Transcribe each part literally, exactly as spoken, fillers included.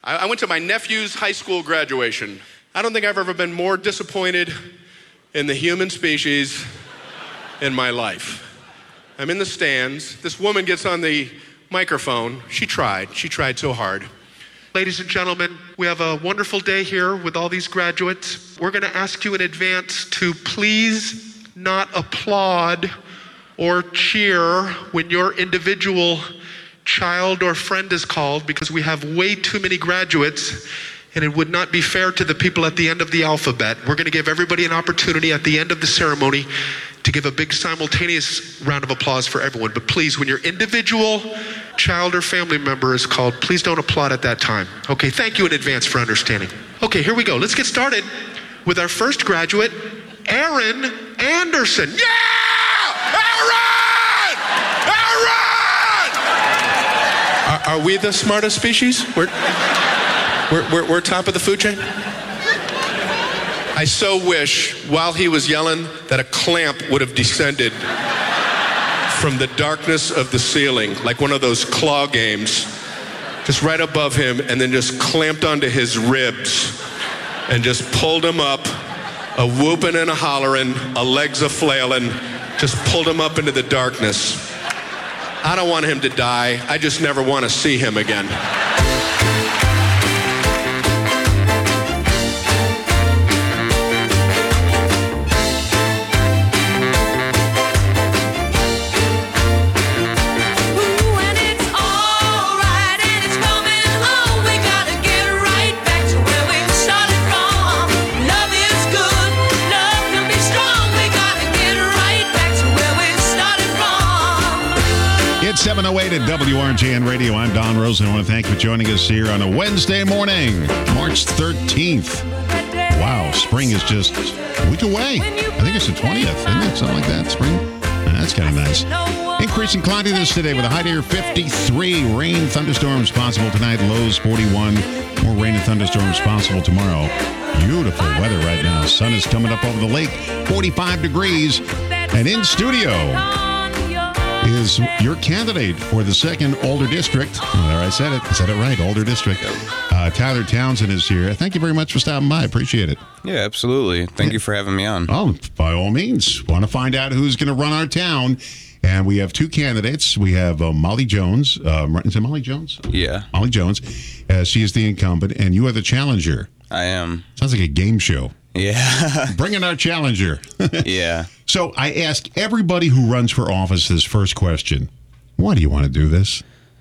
I, I went to my nephew's high school graduation. I don't think I've ever been more disappointed in the human species in my life. I'm in the stands. This woman gets on the microphone. She tried. She tried so hard. Ladies and gentlemen, we have a wonderful day here with all these graduates. We're going to ask you in advance to please not applaud or cheer when your individual child or friend is called, because we have way too many graduates and it would not be fair to the people at the end of the alphabet. We're going to give everybody an opportunity at the end of the ceremony to give a big simultaneous round of applause for everyone. But please, when your individual child or family member is called, please don't applaud at that time. Okay, thank you in advance for understanding. Okay, here we go. Let's get started with our first graduate, Aaron Anderson. Yeah! Aaron! Aaron! Are, are we the smartest species? We're, we're, we're, we're top of the food chain? I so wish, while he was yelling, that a clamp would have descended from the darkness of the ceiling, like one of those claw games, just right above him, and then just clamped onto his ribs and just pulled him up, a whooping and a hollering, a legs a flailing, just pulled him up into the darkness. I don't want him to die. I just never want to see him again. seven oh eight at W R J N Radio. I'm Don Rosen. I want to thank you for joining us here on a Wednesday morning, March thirteenth. Wow, spring is just a week away. I think it's the twentieth, isn't it? Something like that, spring. That's kind of nice. Increasing cloudiness today with a high near fifty-three. Rain, thunderstorms possible tonight. Lows forty-one. More rain and thunderstorms possible tomorrow. Beautiful weather right now. Sun is coming up over the lake. forty-five degrees. And in studio is your candidate for the second Alder District. Oh, there, I said it. I said it right. Alder District. Uh, Tyler Townsend is here. Thank you very much for stopping by. Appreciate it. Yeah, absolutely. Thank yeah. you for having me on. Oh, by all means. Want to find out who's going to run our town. And we have two candidates. We have uh, Molly Jones. Uh, is it Molly Jones? Yeah. Molly Jones. Uh, she is the incumbent, and you are the challenger. I am. Sounds like a game show. Yeah. Bring in our challenger. Yeah. So I ask everybody who runs for office this first question. Why do you want to do this?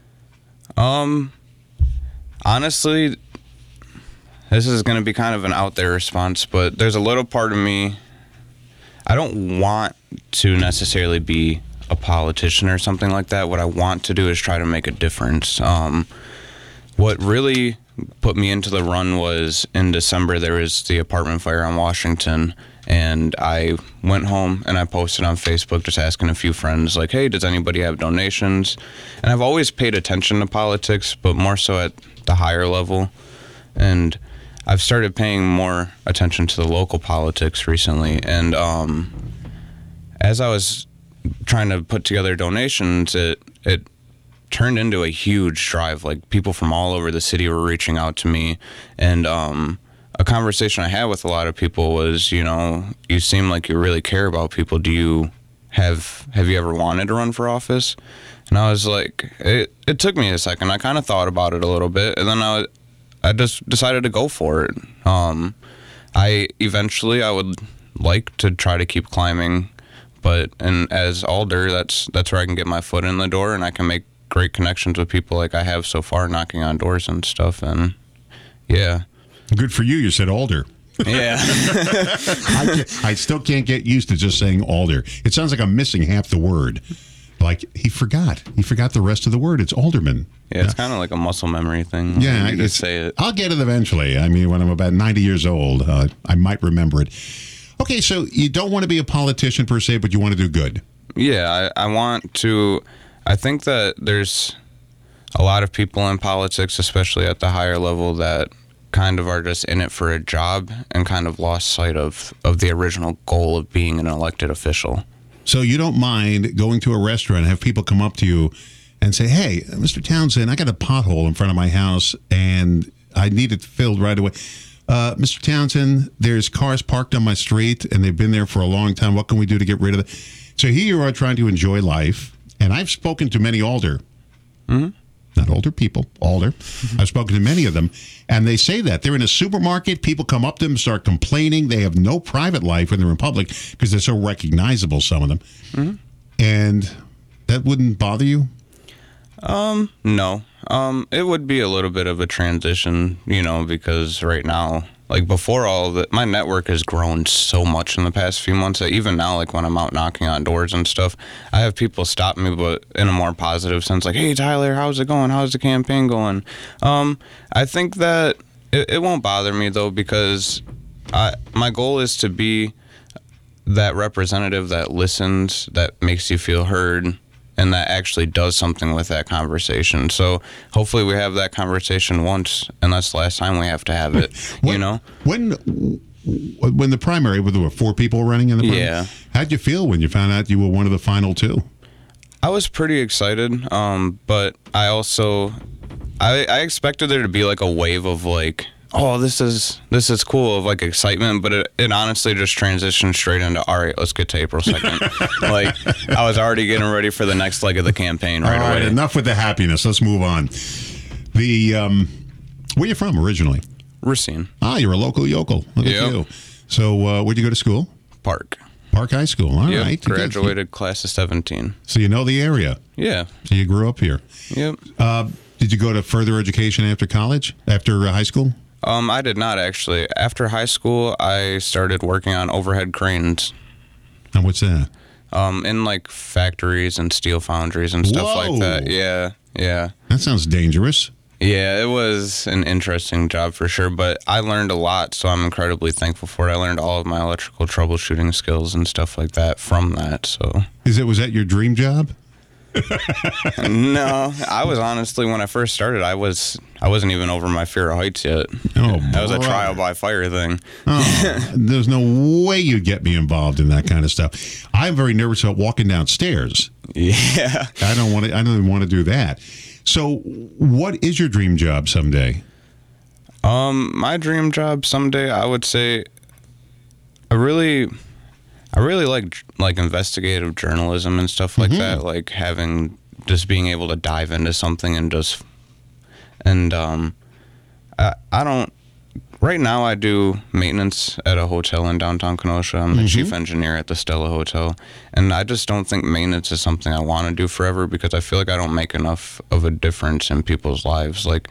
Um, honestly, this is going to be kind of an out there response, but there's a little part of me, I don't want to necessarily be a politician or something like that. What I want to do is try to make a difference. Um, what really put me into the run was in December, there was the apartment fire on Washington, and I went home and I posted on Facebook just asking a few friends, like, hey, does anybody have donations? And I've always paid attention to politics, but more so at the higher level. And I've started paying more attention to the local politics recently. And um, as I was trying to put together donations, it it turned into a huge drive. Like, people from all over the city were reaching out to me. And um, a conversation I had with a lot of people was, you know, you seem like you really care about people. Do you have, have you ever wanted to run for office? And I was like, it, it took me a second. I kind of thought about it a little bit, and then I, I just decided to go for it. Um, I eventually, I would like to try to keep climbing, but and as Alder, that's that's where I can get my foot in the door, and I can make great connections with people like I have so far, knocking on doors and stuff. And yeah. Good for you. You said Alder. Yeah. I, I still can't get used to just saying Alder. It sounds like I'm missing half the word. Like, he forgot. He forgot the rest of the word. It's Alderman. Yeah, it's kind of like a muscle memory thing. Yeah. You just say it. I'll get it eventually. I mean, when I'm about ninety years old, uh, I might remember it. Okay, so you don't want to be a politician per se, but you want to do good. Yeah, I, I want to... I think that there's a lot of people in politics, especially at the higher level, that kind of are just in it for a job and kind of lost sight of, of the original goal of being an elected official. So you don't mind going to a restaurant and have people come up to you and say, hey, Mister Townsend, I got a pothole in front of my house, and I need it filled right away. Uh, Mister Townsend, there's cars parked on my street, and they've been there for a long time. What can we do to get rid of it? So here you are trying to enjoy life, and I've spoken to many older, mm-hmm. not older people, older. Mm-hmm. I've spoken to many of them, and they say that. They're in a supermarket, people come up to them, start complaining. They have no private life when they're in public because they're so recognizable, some of them. Mm-hmm. And that wouldn't bother you? Um, no. Um, it would be a little bit of a transition, you know, because right now, like before all of it, my network has grown so much in the past few months that even now, like when I'm out knocking on doors and stuff, I have people stop me, but in a more positive sense, like, hey, Tyler, how's it going? How's the campaign going? Um, I think that it, it won't bother me, though, because I, my goal is to be that representative that listens, that makes you feel heard, and that actually does something with that conversation. So hopefully we have that conversation once, and that's the last time we have to have it, when, you know? When when the primary, there were four people running in the primary? Yeah. How'd you feel when you found out you were one of the final two? I was pretty excited, um, but I also, I, I expected there to be like a wave of like, oh, this is this is cool, of like excitement, but it, it honestly just transitioned straight into, all right, let's get to April second. Like, I was already getting ready for the next leg of the campaign right, all right away. Enough with the happiness. Let's move on. The um, where you from originally? Racine. Ah, you're a local yokel. Look Yep. at you. So uh, where'd you go to school? Park. Park High School. All Yep. right. Graduated class of seventeen. So you know the area. Yeah. So you grew up here. Yep. Uh, did you go to further education after college? After uh, high school? Um, I did not, actually. After high school, I started working on overhead cranes. And what's that? Um, in like factories and steel foundries and stuff Whoa. like that. Yeah, yeah. That sounds dangerous. Yeah, it was an interesting job for sure, but I learned a lot, so I'm incredibly thankful for it. I learned all of my electrical troubleshooting skills and stuff like that from that, so. Is it was that your dream job? No, I was honestly, when I first started, I was I wasn't even over my fear of heights yet. Oh, that was a brother. trial by fire thing. Oh, there's no way you'd get me involved in that kind of stuff. I'm very nervous about walking downstairs. Yeah, I don't want to. I don't even want to do that. So, what is your dream job someday? Um, my dream job someday, I would say, I really, I really like like investigative journalism and stuff like mm-hmm. that. Like having just being able to dive into something and just, and um, I I don't. Right now, I do maintenance at a hotel in downtown Kenosha. I'm the mm-hmm. chief engineer at the Stella Hotel. And I just don't think maintenance is something I want to do forever because I feel like I don't make enough of a difference in people's lives. Like,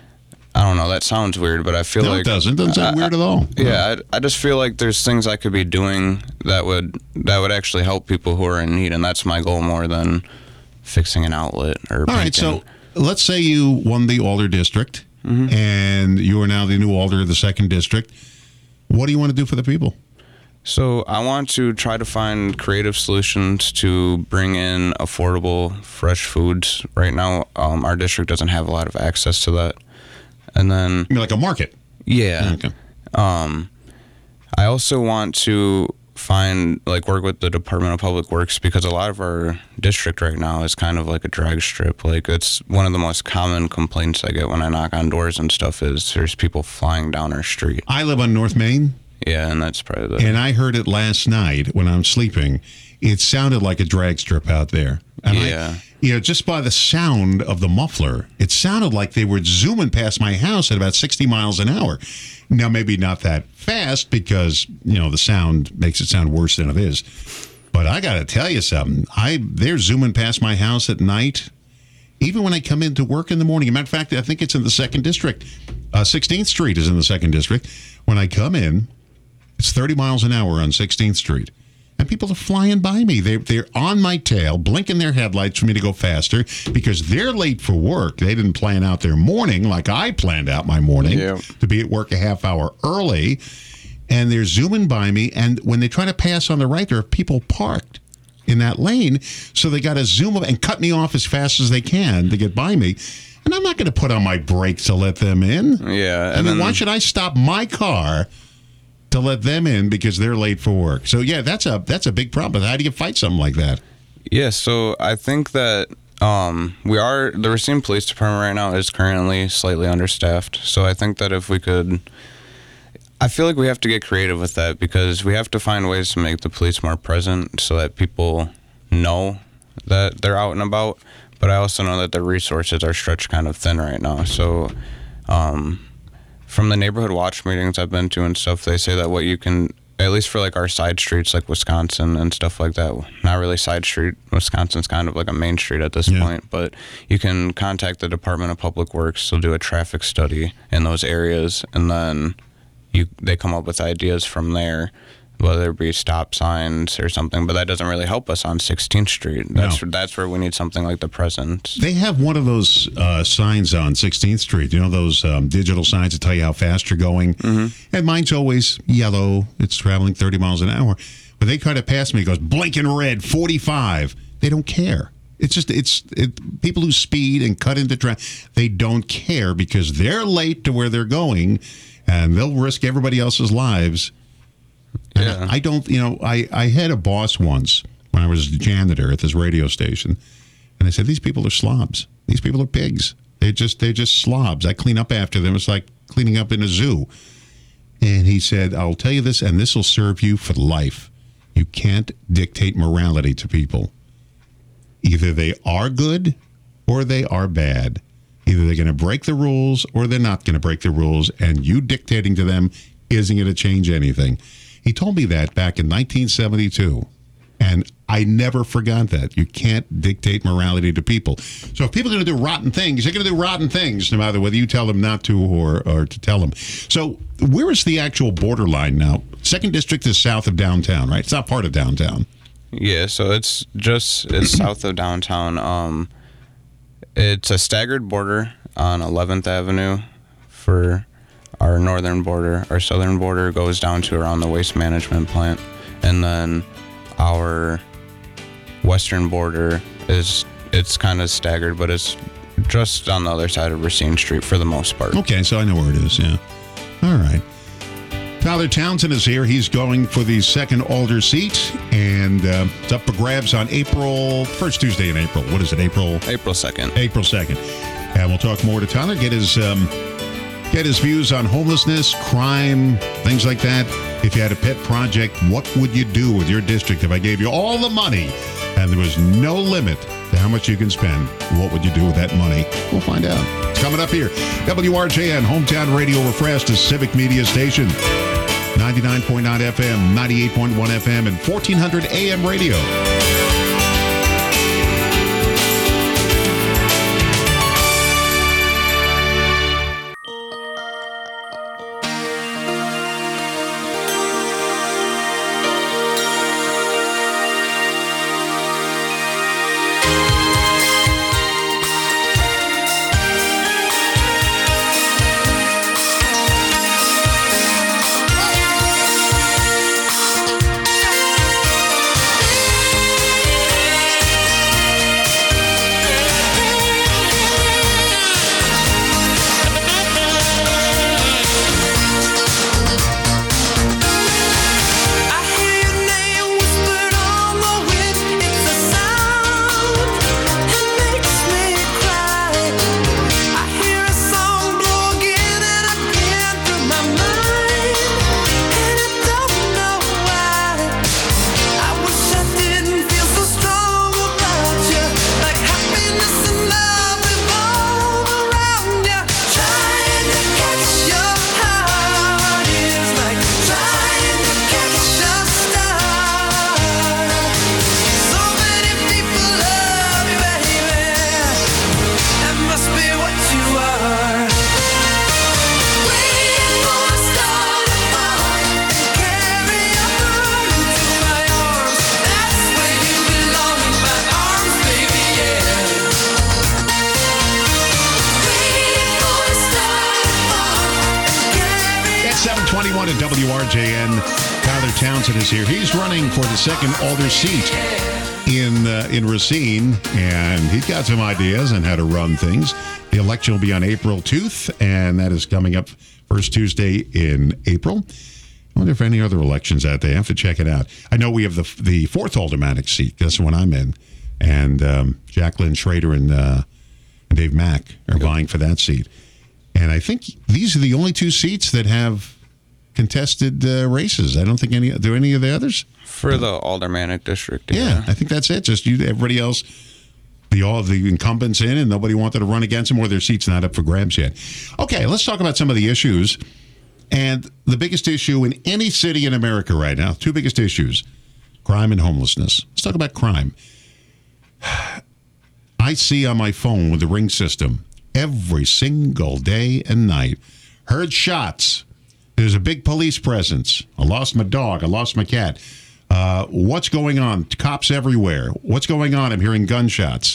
I don't know, that sounds weird, but I feel no, like... it doesn't. It doesn't sound I, weird at all. Yeah, I, I just feel like there's things I could be doing that would that would actually help people who are in need, and that's my goal more than fixing an outlet or All painting. right, so let's say you won the Alder District. Mm-hmm. And you are now the new alder of the second district. What do you want to do for the people? So I want to try to find creative solutions to bring in affordable, fresh foods. Right now, um, our district doesn't have a lot of access to that. And then... You mean like a market? Yeah. Okay. Um, I also want to find, like, work with the Department of Public Works because a lot of our district right now is kind of like a drag strip. Like, it's one of the most common complaints I get when I knock on doors and stuff is there's people flying down our street. I live on North Main. Yeah, and that's probably the... And I heard it last night when I'm sleeping. It sounded like a drag strip out there. And yeah. I, you know, just by the sound of the muffler, it sounded like they were zooming past my house at about sixty miles an hour. Now, maybe not that fast because, you know, the sound makes it sound worse than it is. But I got to tell you something. I They're zooming past my house at night, even when I come into work in the morning. As a matter of fact, I think it's in the second district. Uh, sixteenth Street is in the second district. When I come in, it's thirty miles an hour on sixteenth Street. And people are flying by me. They're, they're on my tail, blinking their headlights for me to go faster because they're late for work. They didn't plan out their morning like I planned out my morning yeah. to be at work a half hour early. And they're zooming by me. And when they try to pass on the right, there are people parked in that lane. So they got to zoom up and cut me off as fast as they can to get by me. And I'm not going to put on my brakes to let them in. Yeah. I And mean, then, why should I stop my car to let them in because they're late for work? So yeah, that's a that's a big problem. How do you fight something like that? Yeah, so I think that Um, we are, the Racine Police Department right now is currently slightly understaffed. So I think that if we could, I feel like we have to get creative with that because we have to find ways to make the police more present so that people know that they're out and about. But I also know that the resources are stretched kind of thin right now. So um, from the neighborhood watch meetings I've been to and stuff, they say that what you can, at least for like our side streets like Wisconsin and stuff like that, not really side street, Wisconsin's kind of like a main street at this Yeah. point, but you can contact the Department of Public Works. They'll do a traffic study in those areas, and then you they come up with ideas from there, whether it be stop signs or something, but that doesn't really help us on sixteenth Street. That's No. that's where we need something like the Presence. They have one of those uh, signs on sixteenth Street. You know, those um, digital signs that tell you how fast you're going? Mm-hmm. And mine's always yellow. It's traveling thirty miles an hour. But they kind of pass me. It goes blinking red, forty-five. They don't care. It's just, it's it, people who speed and cut into traffic, they don't care because they're late to where they're going, and they'll risk everybody else's lives. And Yeah. I don't, you know, I, I had a boss once when I was a janitor at this radio station, and I said, these people are slobs. These people are pigs. They're just, they're just slobs. I clean up after them. It's like cleaning up in a zoo. And he said, I'll tell you this, and this will serve you for life. You can't dictate morality to people. Either they are good or they are bad. Either they're going to break the rules or they're not going to break the rules, and you dictating to them isn't going to change anything. He told me that back in nineteen seventy-two, and I never forgot that. You can't dictate morality to people. So if people are going to do rotten things, they're going to do rotten things, no matter whether you tell them not to or, or to tell them. So where is the actual borderline now? Second District is south of downtown, right? It's not part of downtown. Yeah, so it's just, it's south of downtown. Um, it's a staggered border on eleventh Avenue for our northern border. Our southern border goes down to around the waste management plant. And then our western border is, it's kind of staggered, but it's just on the other side of Racine Street for the most part. Okay, so I know where it is, yeah. All right. Tyler Townsend is here. He's going for the second Alder seat, and uh, it's up for grabs on April, first Tuesday in April. What is it, April? April second. April second. And we'll talk more to Tyler, get his um, get his views on homelessness, crime, things like that. If you had a pet project, what would you do with your district if I gave you all the money and there was no limit to how much you can spend? What would you do with that money? We'll find out. It's coming up here. W R J N, Hometown Radio refreshed, a civic media station. ninety-nine point nine F M, ninety-eight point one F M, and fourteen hundred A M radio. twenty-one at W R J N. Tyler Townsend is here. He's running for the second Alder seat in uh, in Racine, and he's got some ideas on how to run things. The election will be on April second, and that is coming up first Tuesday in April. I wonder if any other elections out there. I have to check it out. I know we have the the fourth Aldermanic seat. That's the one I'm in. and um, Jacqueline Schrader and, uh, and Dave Mack are yep. vying for that seat. And I think these are the only two seats that have contested uh, races. I don't think any, do any of the others? For the Aldermanic District, yeah. yeah. I think that's it. Just you, everybody else, the all the incumbents in, and nobody wanted to run against them, or their seat's not up for grabs yet. Okay, let's talk about some of the issues. And the biggest issue in any city in America right now, two biggest issues, crime and homelessness. Let's talk about crime. I see on my phone with the Ring system every single day and night, heard shots. There's a big police presence. I lost my dog. I lost my cat. Uh, what's going on? Cops everywhere. What's going on? I'm hearing gunshots.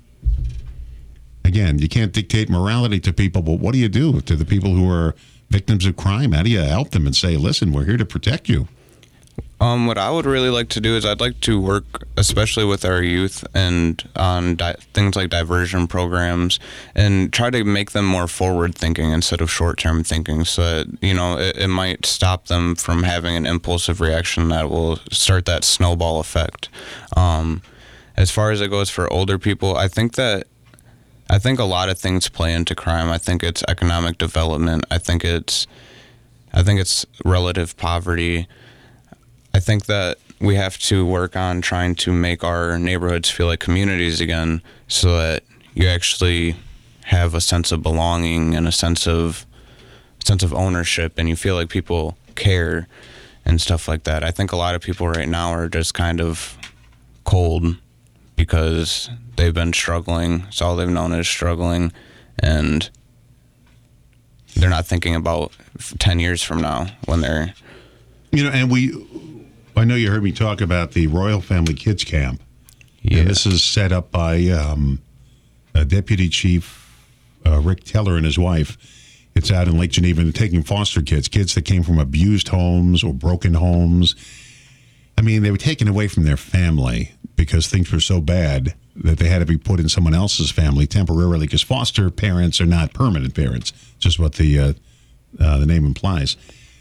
Again, you can't dictate morality to people, but what do you do to the people who are victims of crime? How do you help them and say, listen, we're here to protect you? Um, what I would really like to do is I'd like to work, especially with our youth, and on di- things like diversion programs, and try to make them more forward-thinking instead of short-term thinking, so that, you know, it, it might stop them from having an impulsive reaction that will start that snowball effect. Um, as far as it goes for older people, I think that I think a lot of things play into crime. I think it's economic development. I think it's I think it's relative poverty. I think that we have to work on trying to make our neighborhoods feel like communities again, so that you actually have a sense of belonging and a sense of sense of ownership, and you feel like people care and stuff like that. I think a lot of people right now are just kind of cold because they've been struggling. It's all they've known is struggling, and they're not thinking about ten years from now when they're... You know, and we... I know you heard me talk about the Royal Family Kids Camp. Yeah. And this is set up by um, uh, Deputy Chief uh, Rick Teller and his wife. It's out in Lake Geneva, and they're taking foster kids, kids that came from abused homes or broken homes. I mean, they were taken away from their family because things were so bad that they had to be put in someone else's family temporarily, because foster parents are not permanent parents, just what the uh, uh, the name implies.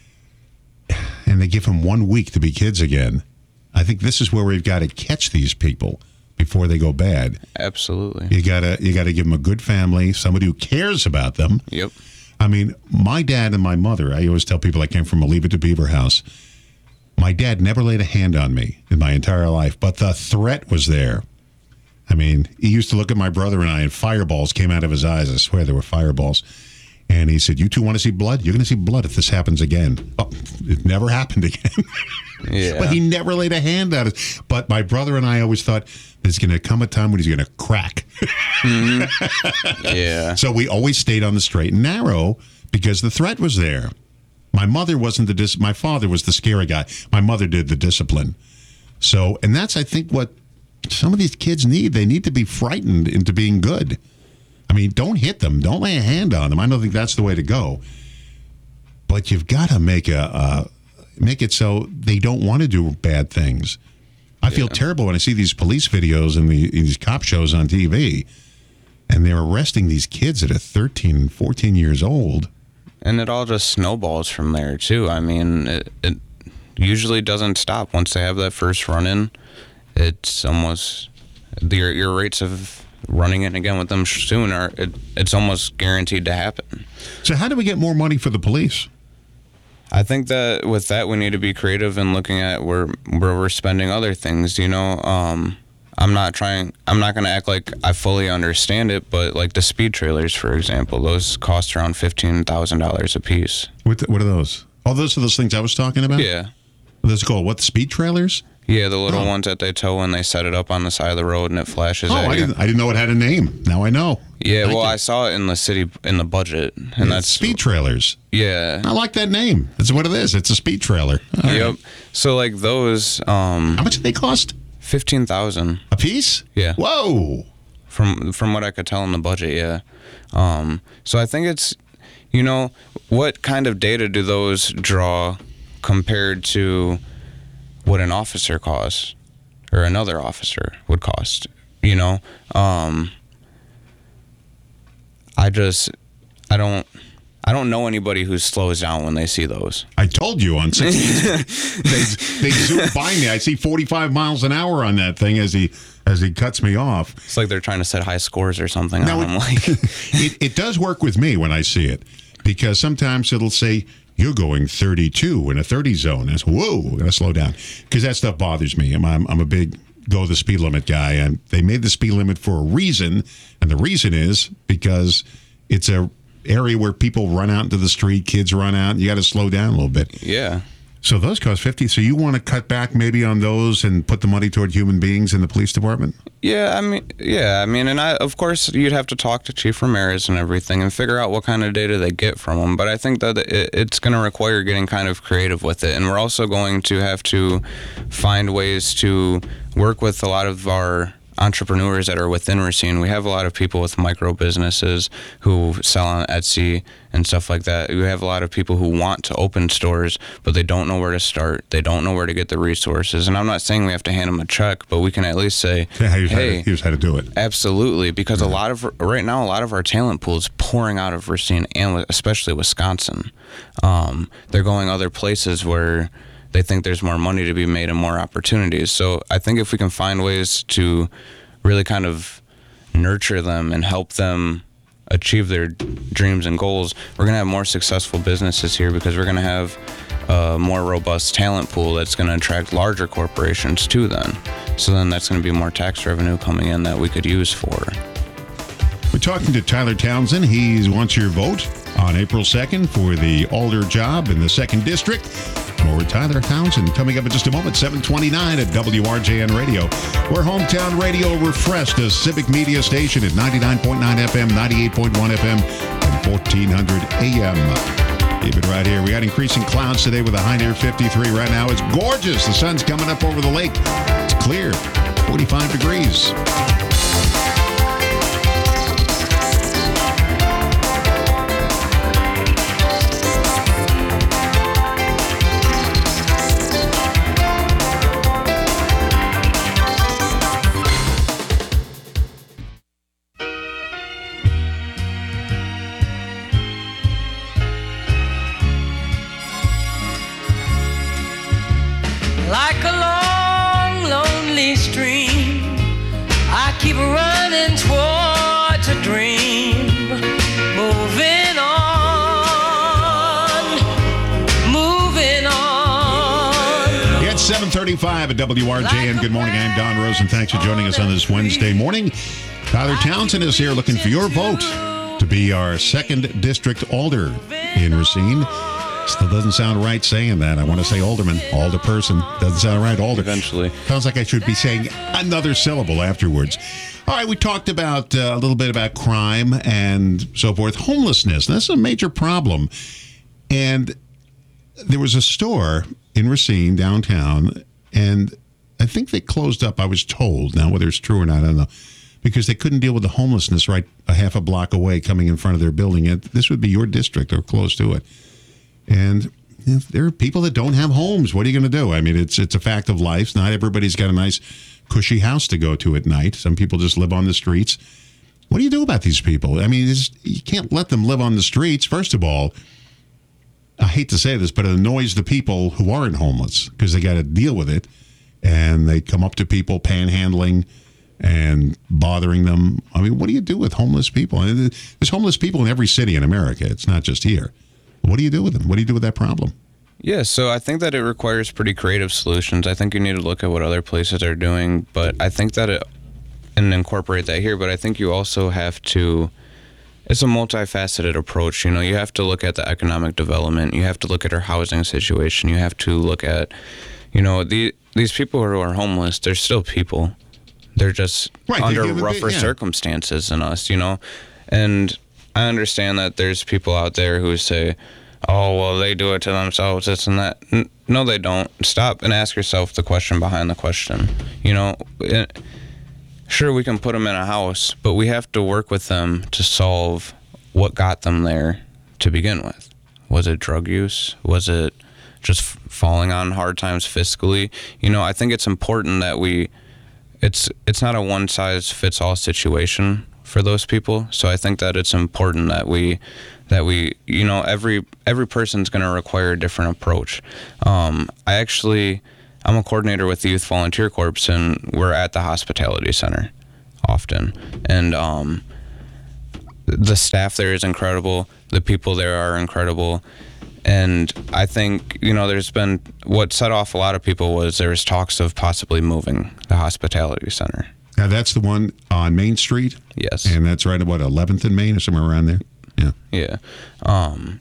And they give them one week to be kids again. I think this is where we've got to catch these people before they go bad. Absolutely. You gotta you gotta give them a good family, somebody who cares about them. Yep. I mean, my dad and my mother, I always tell people I came from a Leave It to Beaver house. My dad never laid a hand on me in my entire life, but the threat was there. I mean, he used to look at my brother and I, and fireballs came out of his eyes. I swear there were fireballs. And he said, you two want to see blood? You're going to see blood if this happens again. Oh, it never happened again. Yeah. But he never laid a hand on it. But my brother and I always thought there's going to come a time when he's going to crack. Mm-hmm. Yeah. So we always stayed on the straight and narrow because the threat was there. My mother wasn't the dis- my father was the scary guy. My mother did the discipline. So, and that's, I think, what some of these kids need. They need to be frightened into being good. I mean, don't hit them. Don't lay a hand on them. I don't think that's the way to go. But you've got to make a uh, make it so they don't want to do bad things. I yeah. feel terrible when I see these police videos and the, these cop shows on T V, and they're arresting these kids that are thirteen, fourteen years old. And it all just snowballs from there, too. I mean, it, it usually doesn't stop. Once they have that first run-in, it's almost... The, your rates of... running in again with them soon, or it, it's almost guaranteed to happen. So how do we get more money for the police? I think that with that we need to be creative in looking at where where we're spending other things. You know, um, I'm not trying. I'm not going to act like I fully understand it, but like the speed trailers, for example, those cost around fifteen thousand dollars a piece. What the, what are those? Oh, those are those things I was talking about. Yeah. Those are called what? Speed trailers? Yeah, the little oh. ones that they tow and they set it up on the side of the road and it flashes oh, at I you. Didn't, I didn't know it had a name. Now I know. Yeah, Thank well, you. I saw it in the city, in the budget. And yeah, that's speed trailers. Yeah. I like that name. That's what it is. It's a speed trailer. All yep. right. So, like, those... Um, How much do they cost? fifteen thousand dollars. A piece? Yeah. Whoa. From from what I could tell in the budget, yeah. Um, so I think it's, you know, what kind of data do those draw compared to what an officer costs or another officer would cost, you know? Um, I just, I don't, I don't don't know anybody who slows down when they see those. I told you on sixteenth. they, they zoom by me. I see forty-five miles an hour on that thing as he as he cuts me off. It's like they're trying to set high scores or something. Now, on them. Like, it, it does work with me when I see it, because sometimes it'll say, you're going thirty-two in a thirty zone. I say, whoa, I gotta slow down. Because that stuff bothers me. I'm, I'm, I'm a big go the speed limit guy, and they made the speed limit for a reason, and the reason is because it's a area where people run out into the street, kids run out, and you got to slow down a little bit. yeah. So those cost fifty. So you want to cut back maybe on those and put the money toward human beings in the police department? Yeah, I mean, yeah, I mean, and I, of course, you'd have to talk to Chief Ramirez and everything and figure out what kind of data they get from them. But I think that it, it's going to require getting kind of creative with it. And we're also going to have to find ways to work with a lot of our entrepreneurs that are within Racine. We have a lot of people with micro businesses who sell on Etsy and stuff like that. We have a lot of people who want to open stores, but they don't know where to start. They don't know where to get the resources. And I'm not saying we have to hand them a check, but we can at least say, Yeah, here's, hey, how to, here's how to do it. absolutely, because a lot of right now, a lot of our talent pool is pouring out of Racine and especially Wisconsin. Um, they're going other places where they think there's more money to be made and more opportunities. So I think if we can find ways to really kind of nurture them and help them achieve their dreams and goals, we're going to have more successful businesses here, because we're going to have a more robust talent pool that's going to attract larger corporations too then. So then that's going to be more tax revenue coming in that we could use for. We're talking to Tyler Townsend. He wants your vote on April second for the Alder job in the second District. More with Tyler Townsend coming up in just a moment, seven twenty-nine at W R J N Radio. We're Hometown Radio refreshed, a civic media station at ninety-nine point nine F M, ninety-eight point one F M, and fourteen hundred A M. Keep it right here. We got increasing clouds today with a high near fifty-three. Right now it's gorgeous. The sun's coming up over the lake. It's clear, forty-five degrees. Like a long, lonely stream, I keep running towards a dream. Moving on, moving on. It's seven thirty-five at W R J N. Good morning. I'm Don Rosen. Thanks for joining us on this Wednesday morning. Tyler Townsend is here looking for your vote to be our second District Alder in Racine. Still doesn't sound right saying that. I want to say alderman, alderperson. Doesn't sound right, alder. Eventually. Sounds like I should be saying another syllable afterwards. All right, we talked about uh, a little bit about crime and so forth. Homelessness, that's a major problem. And there was a store in Racine, downtown, and I think they closed up, I was told. Now, whether it's true or not, I don't know. Because they couldn't deal with the homelessness right a half a block away coming in front of their building. And this would be your district or close to it. And if there are people that don't have homes. What are you going to do? I mean, it's it's a fact of life. Not everybody's got a nice, cushy house to go to at night. Some people just live on the streets. What do you do about these people? I mean, it's, you can't let them live on the streets. First of all, I hate to say this, but it annoys the people who aren't homeless because they got to deal with it. And they come up to people panhandling and bothering them. I mean, what do you do with homeless people? I mean, there's homeless people in every city in America. It's not just here. What do you do with them? What do you do with that problem? Yeah, so I think that it requires pretty creative solutions. I think you need to look at what other places are doing, but I think that it, and incorporate that here, but I think you also have to, it's a multifaceted approach. You know, you have to look at the economic development. You have to look at our housing situation. You have to look at, you know, the, these people who are homeless, they're still people. They're just right, under they're rougher bit, yeah. circumstances than us, you know? And I understand that there's people out there who say, oh, well, they do it to themselves, this and that. N- no, they don't. Stop and ask yourself the question behind the question. You know, it, sure, we can put them in a house, but we have to work with them to solve what got them there to begin with. Was it drug use? Was it just f- falling on hard times fiscally? You know, I think it's important that we, it's it's not a one-size-fits-all situation for those people. So I think that it's important that we that we you know every every person's going to require a different approach. Um, I actually I'm a coordinator with the Youth Volunteer Corps, and we're at the hospitality center often, and um, the staff there is incredible. The people there are incredible. And I think, you know, there's been, what set off a lot of people was there was talks of possibly moving the hospitality center. Now, that's the one on Main Street? Yes. And that's right at, what, eleventh and Main or somewhere around there? Yeah. Yeah. Um,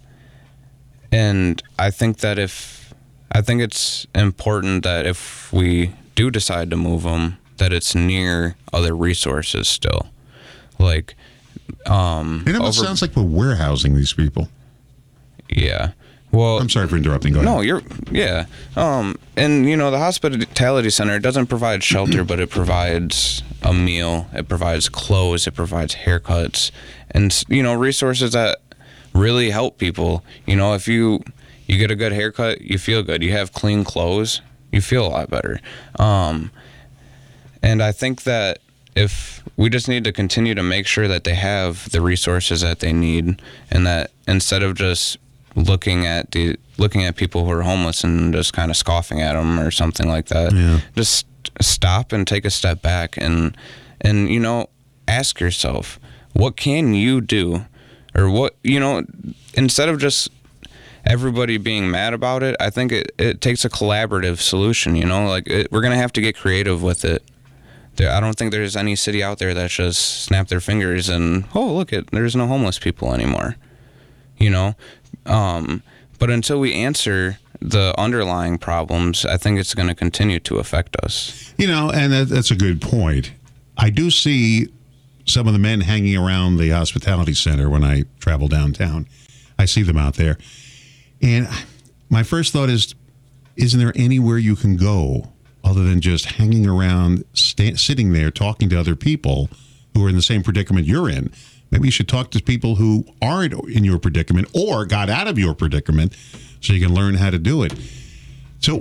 and I think that if, I think it's important that if we do decide to move them, that it's near other resources still. Like, um. It almost over, sounds like we're warehousing these people. Yeah. Well, I'm sorry for interrupting. Go ahead. No, you're, yeah. Um, and, you know, the hospitality center doesn't provide shelter, but it provides a meal, it provides clothes, it provides haircuts, and, you know, resources that really help people. You know, if you, you get a good haircut, you feel good. You have clean clothes, you feel a lot better. Um, and I think that if we just need to continue to make sure that they have the resources that they need, and that instead of just looking at the looking at people who are homeless and just kind of scoffing at them or something like that, yeah. just stop and take a step back and and you know ask yourself, what can you do, or what, you know, instead of just everybody being mad about it. I think it, it takes a collaborative solution. You know, like it, we're gonna have to get creative with it. There, I don't think there's any city out there that just snap their fingers and, oh, look, it there's no homeless people anymore. You know. Um, but until we answer the underlying problems, I think it's going to continue to affect us. You know, and that, that's a good point. I do see some of the men hanging around the hospitality center when I travel downtown. I see them out there. And my first thought is, isn't there anywhere you can go other than just hanging around, sta- sitting there talking to other people who are in the same predicament you're in? Maybe you should talk to people who aren't in your predicament or got out of your predicament so you can learn how to do it. So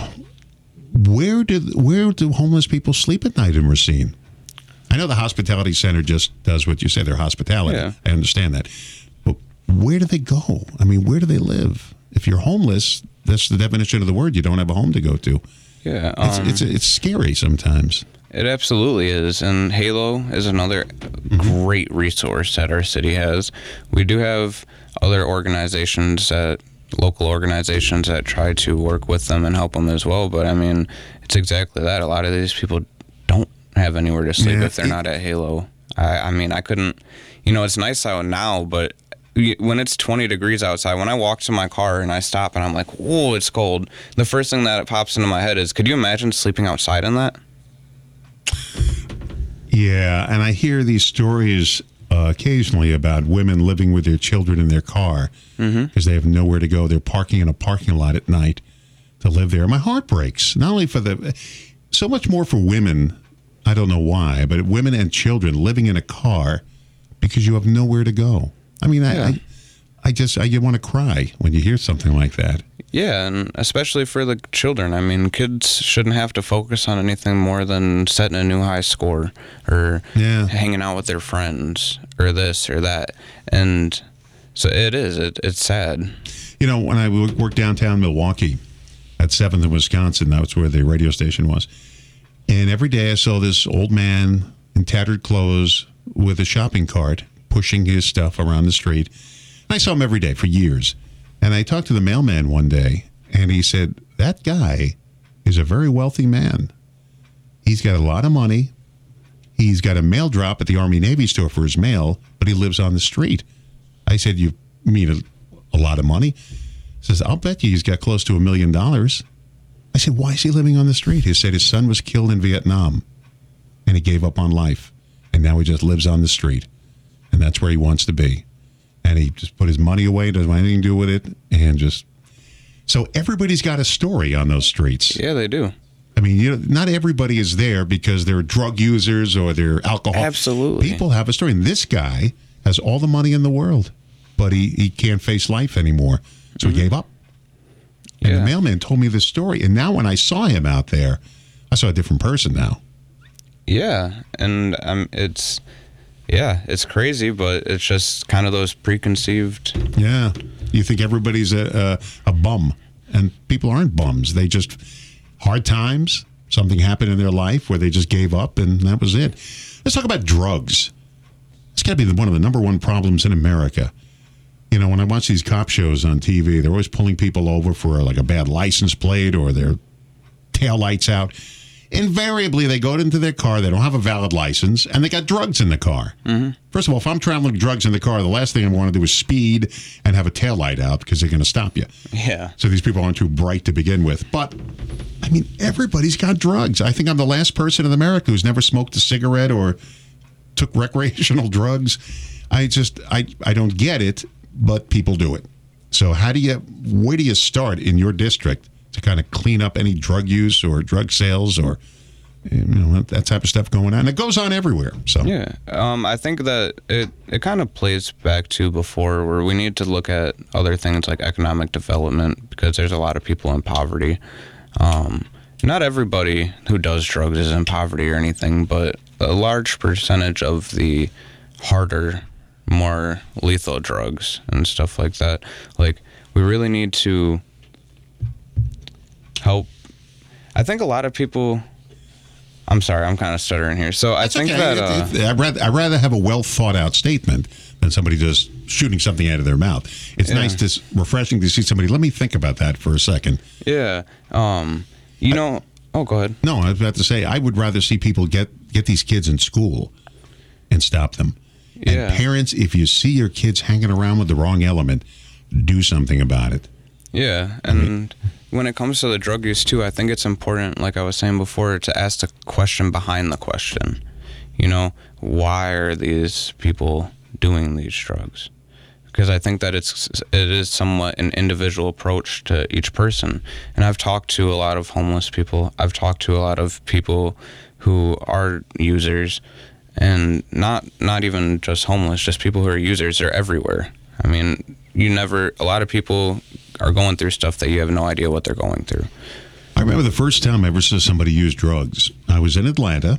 where do, where do homeless people sleep at night in Racine? I know the hospitality center just does what you say, they're hospitality. Yeah. I understand that. But where do they go? I mean, where do they live? If you're homeless, that's the definition of the word. You don't have a home to go to. Yeah. Um, it's, it's, it's scary sometimes. It absolutely is. And Halo is another mm-hmm. great resource that our city has. We do have other organizations, that local organizations that try to work with them and help them as well. But I mean, it's exactly that. A lot of these people don't have anywhere to sleep yeah. if they're not at Halo. I, I mean, I couldn't, you know, it's nice out now, but when it's twenty degrees outside, when I walk to my car and I stop and I'm like, whoa, it's cold, the first thing that pops into my head is, could you imagine sleeping outside in that? Yeah, and I hear these stories uh, occasionally about women living with their children in their car because mm-hmm. they have nowhere to go. They're parking in a parking lot at night to live there. My heart breaks. Not only for the, so much more for women, I don't know why, but women and children living in a car because you have nowhere to go. I mean, I, yeah. I, I just, I, you want to cry when you hear something like that. Yeah, and especially for the children. I mean, kids shouldn't have to focus on anything more than setting a new high score or yeah. hanging out with their friends or this or that. And so it is. It, it's sad. You know, when I worked downtown Milwaukee at seventh in Wisconsin, that's where the radio station was. And every day I saw this old man in tattered clothes with a shopping cart pushing his stuff around the street. I saw him every day for years. And I talked to the mailman one day, and he said, that guy is a very wealthy man. He's got a lot of money. He's got a mail drop at the Army Navy store for his mail, but he lives on the street. I said, you mean a, a lot of money? He says, I'll bet you he's got close to a million dollars. I said, why is he living on the street? He said his son was killed in Vietnam, and he gave up on life, and now he just lives on the street, and that's where he wants to be. And he just put his money away, doesn't want anything to do with it, and just... So everybody's got a story on those streets. Yeah, they do. I mean, you know, not everybody is there because they're drug users or they're alcohol. Absolutely. People have a story. And this guy has all the money in the world, but he, he can't face life anymore. So mm-hmm. he gave up. And yeah. the mailman told me this story. And now when I saw him out there, I saw a different person now. Yeah, and um, it's... Yeah, it's crazy, but it's just kind of those preconceived. Yeah. You think everybody's a, a, a bum, and people aren't bums. They just, hard times, something happened in their life where they just gave up, and that was it. Let's talk about drugs. It's got to be the, one of the number one problems in America. You know, when I watch these cop shows on T V, they're always pulling people over for like a bad license plate or their taillights out. Invariably, they go into their car, they don't have a valid license, and they got drugs in the car. Mm-hmm. First of all, if I'm traveling with drugs in the car, the last thing I want to do is speed and have a taillight out because they're going to stop you. Yeah. So these people aren't too bright to begin with. But, I mean, everybody's got drugs. I think I'm the last person in America who's never smoked a cigarette or took recreational drugs. I just, I, I don't get it, but people do it. So how do you, where do you start in your district to kind of clean up any drug use or drug sales or, you know, that type of stuff going on? And it goes on everywhere. So yeah, um, I think that it, it kind of plays back to before, where we need to look at other things like economic development, because there's a lot of people in poverty. Um, not everybody who does drugs is in poverty or anything, but a large percentage of the harder, more lethal drugs and stuff like that, like, we really need to help. I think a lot of people, I'm sorry, I'm kind of stuttering here. So I That's think okay. that uh, it, it, I'd, rather, I'd rather have a well thought out statement than somebody just shooting something out of their mouth. It's yeah. nice to refreshing to see somebody. Let me think about that for a second. Yeah. Um, you I, know. Oh, go ahead. No, I was about to say I would rather see people get get these kids in school and stop them. And yeah. parents, if you see your kids hanging around with the wrong element, do something about it. Yeah, and when it comes to the drug use too, I think it's important, like I was saying before, to ask the question behind the question. You know, why are these people doing these drugs? Because I think that it's it is somewhat an individual approach to each person. And I've talked to a lot of homeless people. I've talked to a lot of people who are users, and not not even just homeless, just people who are users. They're everywhere. I mean, you never, a lot of people are going through stuff that you have no idea what they're going through. I remember the first time I ever saw somebody use drugs. I was in Atlanta,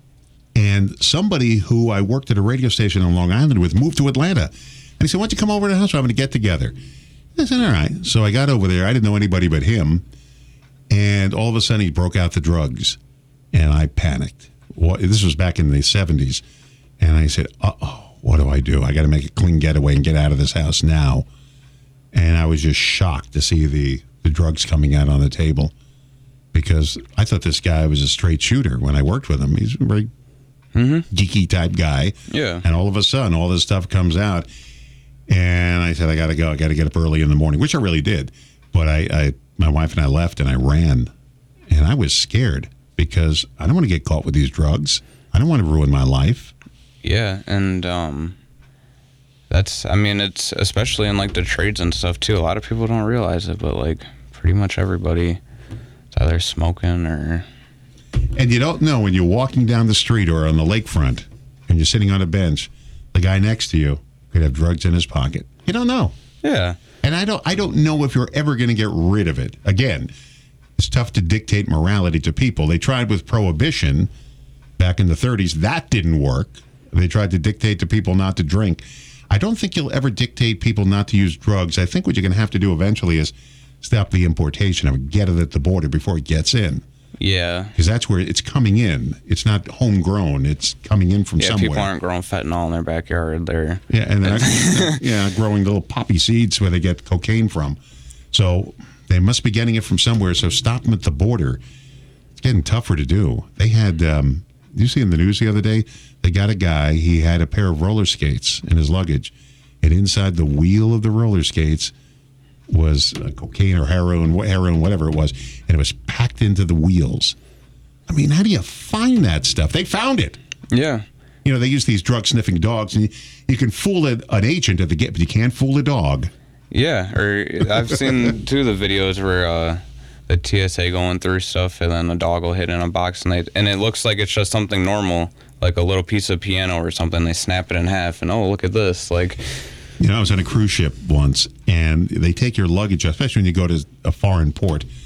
and somebody who I worked at a radio station on Long Island with moved to Atlanta. And he said, why don't you come over to the house? We're having a get together. I said, all right. So I got over there. I didn't know anybody but him. And all of a sudden, he broke out the drugs. And I panicked. What, this was back in the seventies. And I said, uh-oh, what do I do? I got to make a clean getaway and get out of this house now. And I was just shocked to see the, the drugs coming out on the table, because I thought this guy was a straight shooter when I worked with him. He's a very mm-hmm. geeky type guy. Yeah. And all of a sudden, all this stuff comes out. And I said, I got to go. I got to get up early in the morning, which I really did. But I, I, my wife and I left, and I ran. And I was scared because I don't want to get caught with these drugs. I don't want to ruin my life. Yeah, and um, that's, I mean, it's especially in like the trades and stuff too. A lot of people don't realize it, but like pretty much everybody is either smoking or. And you don't know when you're walking down the street or on the lakefront and you're sitting on a bench, the guy next to you could have drugs in his pocket. You don't know. Yeah. And I don't I don't know if you're ever going to get rid of it. Again, it's tough to dictate morality to people. They tried with prohibition back in the thirties. That didn't work. They tried to dictate to people not to drink. I don't think you'll ever dictate people not to use drugs. I think what you're going to have to do eventually is stop the importation of it, get it at the border before it gets in. Yeah. Because that's where it's coming in. It's not homegrown. It's coming in from yeah, somewhere. People aren't growing fentanyl in their backyard. They're yeah, and they're not, yeah, growing little poppy seeds where they get cocaine from. So they must be getting it from somewhere. So stop them at the border. It's getting tougher to do. They had, um, did you see in the news the other day? They got a guy. He had a pair of roller skates in his luggage, and inside the wheel of the roller skates was uh, cocaine or heroin, heroin, whatever it was, and it was packed into the wheels. I mean, how do you find that stuff? They found it. Yeah. You know, they use these drug-sniffing dogs, and you, you can fool a, an agent at the gate, but you can't fool a dog. Yeah, or I've seen two of the videos where uh, the T S A going through stuff, and then the dog will hit in a box, and they and it looks like it's just something normal, like a little piece of piano or something. They snap it in half, and oh, look at this, like. You know, I was on a cruise ship once, and they take your luggage, especially when you go to a foreign port,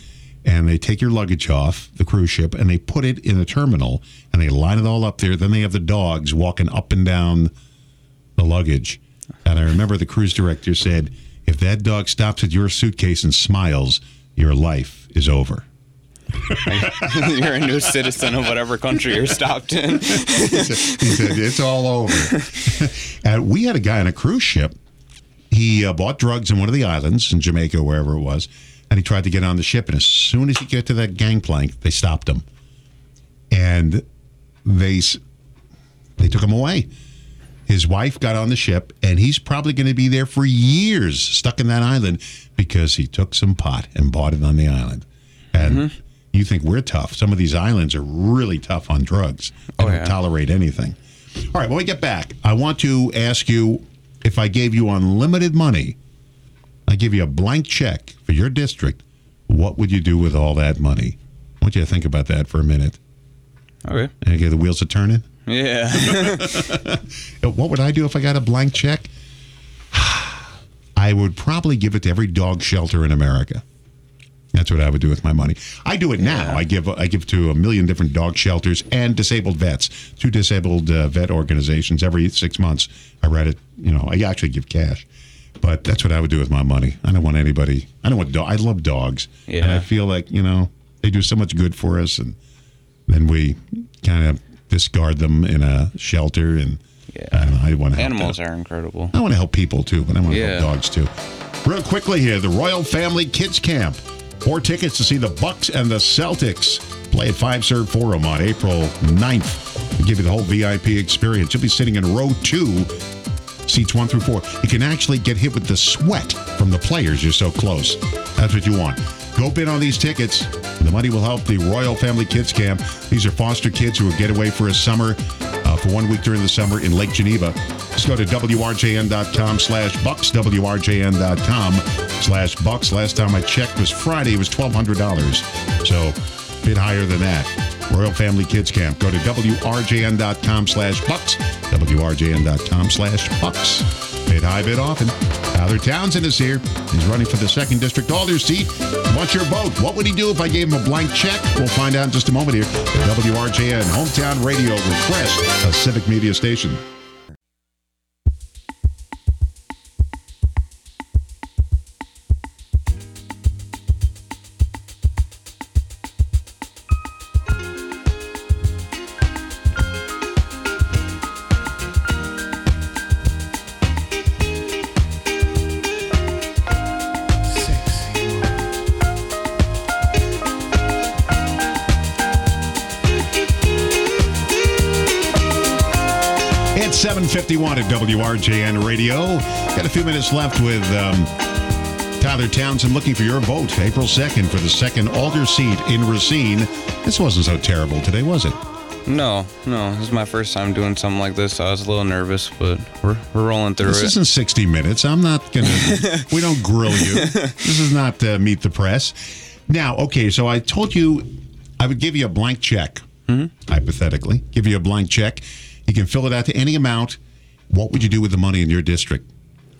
and they take your luggage off the cruise ship, and they put it in the terminal, and they line it all up there. Then they have the dogs walking up and down the luggage. And I remember the cruise director said, if that dog stops at your suitcase and smiles, your life is over. You're a new citizen of whatever country you're stopped in. He said, it's all over. And we had a guy on a cruise ship. He uh, bought drugs in one of the islands in Jamaica, wherever it was, and he tried to get on the ship. And as soon as he got to that gangplank, they stopped him. And they, they took him away. His wife got on the ship, and he's probably going to be there for years, stuck in that island, because he took some pot and bought it on the island. And mm-hmm. you think we're tough. Some of these islands are really tough on drugs. They oh, don't yeah. tolerate anything. All right, when we get back, I want to ask you, if I gave you unlimited money, I give you a blank check for your district, what would you do with all that money? I want you to think about that for a minute. Okay. And get the wheels a turning? Yeah. What would I do if I got a blank check? I would probably give it to every dog shelter in America. That's what I would do with my money. I do it now. Yeah. I give I give to a million different dog shelters and disabled vets. Two disabled uh, vet organizations every six months. I read it. You know, I actually give cash. But that's what I would do with my money. I don't want anybody. I don't want. Do- I love dogs. Yeah. And I feel like, you know, they do so much good for us, and then we kind of discard them in a shelter. And Yeah. I don't know. I want to help Animals them. are incredible. I want to help people too, but I want to Yeah. help dogs too. Real quickly here, the Royal Family Kids Camp. Four tickets to see the Bucks and the Celtics play at Five Serve Forum on April ninth. We'll give you the whole V I P experience. You'll be sitting in row two, seats one through four. You can actually get hit with the sweat from the players. You're so close. That's what you want. Go bid on these tickets. The money will help the Royal Family Kids Camp. These are foster kids who will get away for a summer, uh, for one week during the summer in Lake Geneva. Just go to W R J N dot com slash bucks, W R J N dot com slash bucks. Last time I checked was Friday. It was twelve hundred dollars. So a bit higher than that. Royal Family Kids Camp. Go to W R J N dot com slash bucks, W R J N dot com slash bucks. Bid high, bid often. Tyler Townsend is here. He's running for the second District Alder seat. What's your vote? What would he do if I gave him a blank check? We'll find out in just a moment here at W R J N, Hometown Radio, Refresh, a civic media station. seven fifty-one at W R J N Radio. Got a few minutes left with um, Tyler Townsend looking for your vote. April second for the second Alder seat in Racine. This wasn't so terrible today, was it? No, no. This is my first time doing something like this. So I was a little nervous, but we're we're rolling through this it. This isn't sixty minutes. I'm not going to... we don't grill you. This is not uh, Meet the Press. Now, okay, so I told you I would give you a blank check, mm-hmm. hypothetically. Give you a blank check. You can fill it out to any amount. What would you do with the money in your district?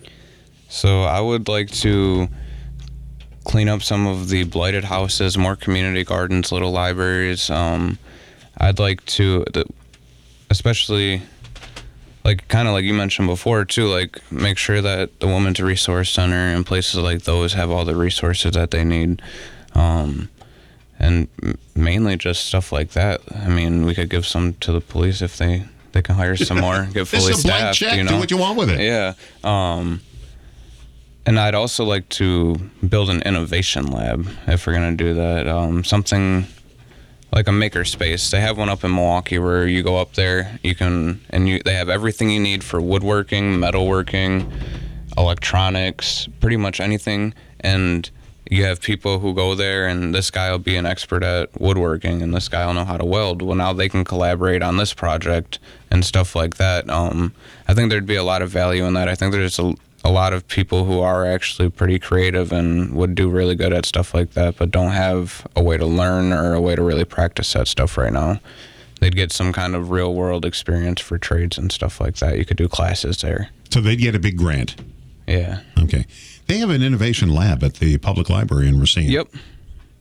So I would like to clean up some of the blighted houses, more community gardens, little libraries. Um, I'd like to, especially, like kind of like you mentioned before, too, like make sure that the Women's Resource Center and places like those have all the resources that they need. Um, and mainly just stuff like that. I mean, we could give some to the police if they... They can hire some more, get fully this is a blank staffed. check. You know, do what you want with it. Yeah. Um, and I'd also like to build an innovation lab if we're gonna do that. Um, something like a maker space. They have one up in Milwaukee where you go up there, you can, and you they have everything you need for woodworking, metalworking, electronics, pretty much anything. And you have people who go there, and this guy will be an expert at woodworking, and this guy will know how to weld. Well, now they can collaborate on this project and stuff like that. Um, I think there'd be a lot of value in that. I think there's a, a lot of people who are actually pretty creative and would do really good at stuff like that, but don't have a way to learn or a way to really practice that stuff right now. They'd get some kind of real-world experience for trades and stuff like that. You could do classes there. So they'd get a big grant. Yeah. Okay. They have an innovation lab at the public library in Racine. Yep.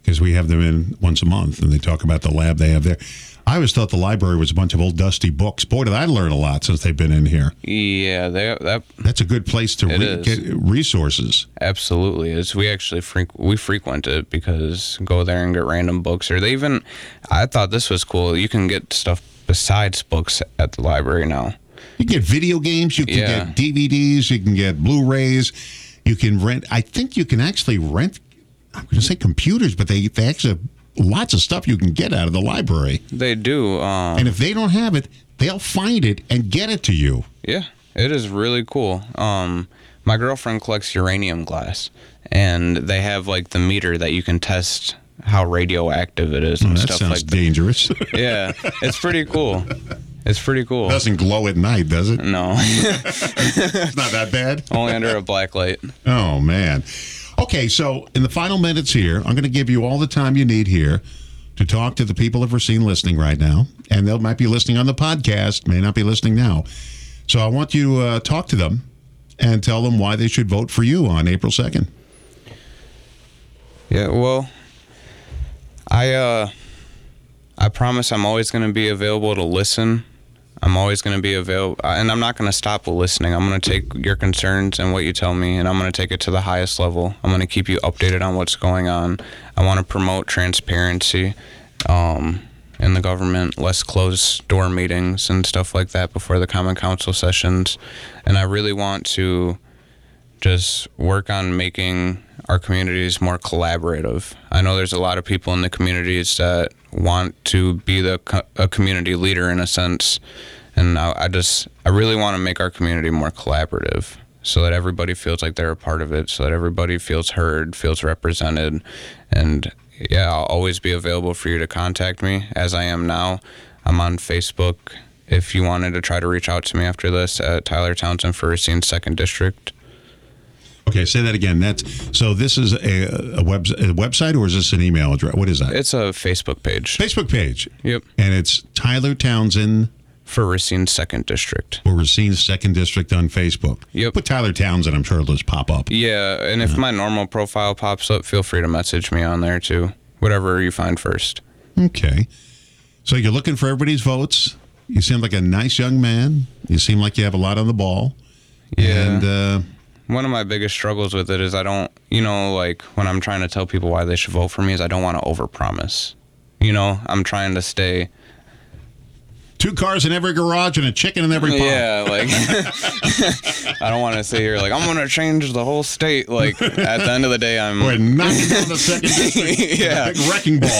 because we have them in once a month, and they talk about the lab they have there. I always thought the library was a bunch of old dusty books. Boy, did I learn a lot since they've been in here. Yeah, they, that That's a good place to It re- is. get resources. absolutely is. We actually freq- we frequent it because go there and get random books. Or they even, I thought this was cool. You can get stuff besides books at the library now. You can get video games, you can Yeah. get D V Ds, you can get Blu-rays, you can rent. I think you can actually rent, I'm going to say computers, but they, they actually have lots of stuff you can get out of the library. They do. Um, And if they don't have it, they'll find it and get it to you. Yeah, it is really cool. Um, my girlfriend collects uranium glass, and they have like the meter that you can test how radioactive it is and Oh, that stuff sounds like that. dangerous. Yeah, it's pretty cool. It's pretty cool. Doesn't glow at night, does it? No, It's not that bad. only under a black light. Oh, man. Okay, so in the final minutes here, I'm going to give you all the time you need here to talk to the people of Racine listening right now. And they might be listening on the podcast, may not be listening now. So I want you to uh, talk to them and tell them why they should vote for you on April second. Yeah, well, I uh, I promise I'm always going to be available to listen. I'm always going to be available, and I'm not going to stop with listening. I'm going to take your concerns and what you tell me, and I'm going to take it to the highest level. I'm going to keep you updated on what's going on. I want to promote transparency um, in the government, less closed-door meetings and stuff like that before the Common Council sessions. And I really want to just work on making our communities more collaborative. I know there's a lot of people in the communities that want to be the co- a community leader in a sense, and I, I just I really want to make our community more collaborative so that everybody feels like they're a part of it, so that everybody feels heard, feels represented, and yeah, I'll always be available for you to contact me as I am now. I'm on Facebook if you wanted to try to reach out to me after this at Tyler Townsend for Racine second District. Okay, say that again. That's so. This is a, a, web, a website, or is this an email address? What is that? It's a Facebook page. Facebook page. Yep. And it's Tyler Townsend For Racine second District. or Racine second District on Facebook. Yep. Put Tyler Townsend. I'm sure it'll just pop up. Yeah, and if my normal profile pops up, feel free to message me on there too. Whatever you find first. Okay. So you're looking for everybody's votes. You seem like a nice young man. You seem like you have a lot on the ball. Yeah. And uh, One of my biggest struggles with it is I don't, you know, like when I'm trying to tell people why they should vote for me is I don't want to overpromise. You know, I'm trying to stay. two cars in every garage and a chicken in every pot. Yeah, like I don't want to sit here like I'm going to change the whole state. Like at the end of the day, I'm. We're knocking down the second district. Yeah. Big wrecking ball.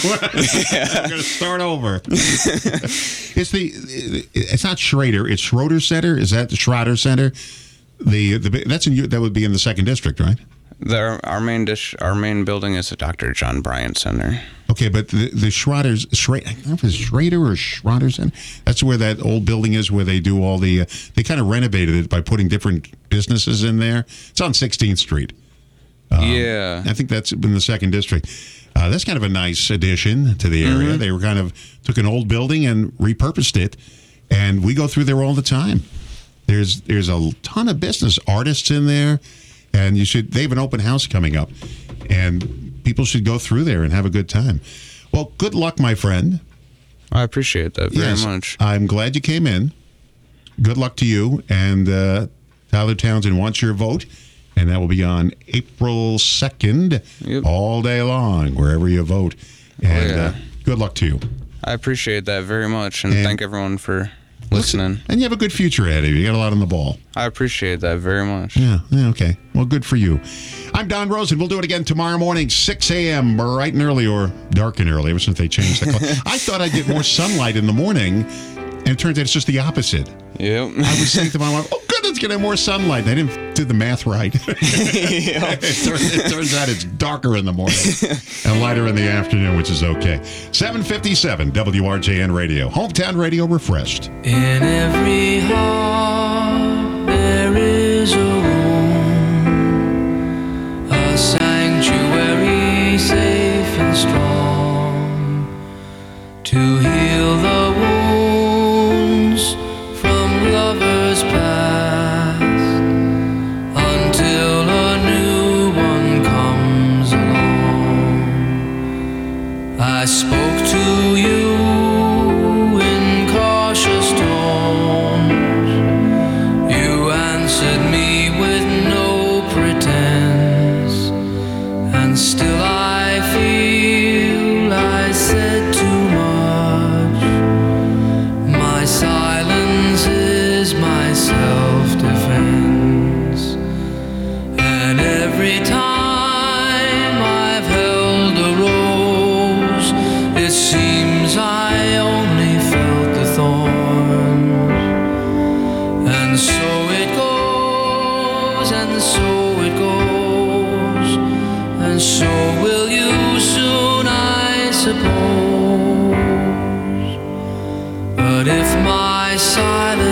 I'm going to start over. It's the. It's not Schrader. It's Schroeder Center. Is that the Schroeder Center? The the that's in that would be in the second district, right? The, our main dish, our main building is the Doctor John Bryant Center. Okay, but the the Schroeder's Schrader, I don't know if it's Schrader or Schroeder Center. That's where that old building is, where they do all the. Uh, they kind of renovated it by putting different businesses in there. It's on sixteenth Street. Um, Yeah. I think that's in the second district. Uh, that's kind of a nice addition to the area. Mm-hmm. They were kind of took an old building and repurposed it, and we go through there all the time. There's there's a ton of business artists in there, and you should. They have an open house coming up, and people should go through there and have a good time. Well, good luck, my friend. I appreciate that very Yes, much. I'm glad you came in. Good luck to you, and uh, Tyler Townsend wants your vote, and that will be on April second, Yep. all day long, wherever you vote. And yeah. uh, good luck to you. I appreciate that very much, and, And- thank everyone for listening. And you have a good future ahead of you. You got a lot on the ball. I appreciate that very much. Yeah, yeah, okay. Well, good for you. I'm Don Rosen. We'll do it again tomorrow morning, six a.m., bright and early, or dark and early, ever since they changed the clock. I thought I'd get more sunlight in the morning, and it turns out it's just the opposite. Yep. I was saying to my wife, oh, good, it's getting more sunlight. I didn't do the math right. it, turns, it turns out it's darker in the morning and lighter in the afternoon, which is okay. seven fifty-seven W R J N Radio. Hometown Radio refreshed. In every heart there is a room, a sanctuary safe and strong, to heal the wounds from lovers past, until a new one comes along. and so will you soon, I suppose. But if my silence